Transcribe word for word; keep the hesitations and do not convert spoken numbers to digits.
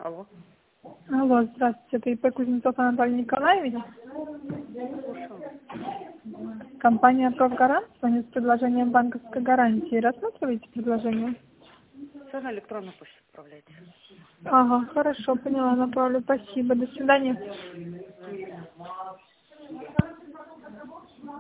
Алло. Алло, здравствуйте, это ИП Кузнецов Анатолий Николаевич. Слушаю. Компания «Профгарант» звонит с предложением банковской гарантии. Рассматриваете предложение? Все на электронную почту отправляйте. Ага, хорошо, поняла, направлю. Спасибо, до свидания.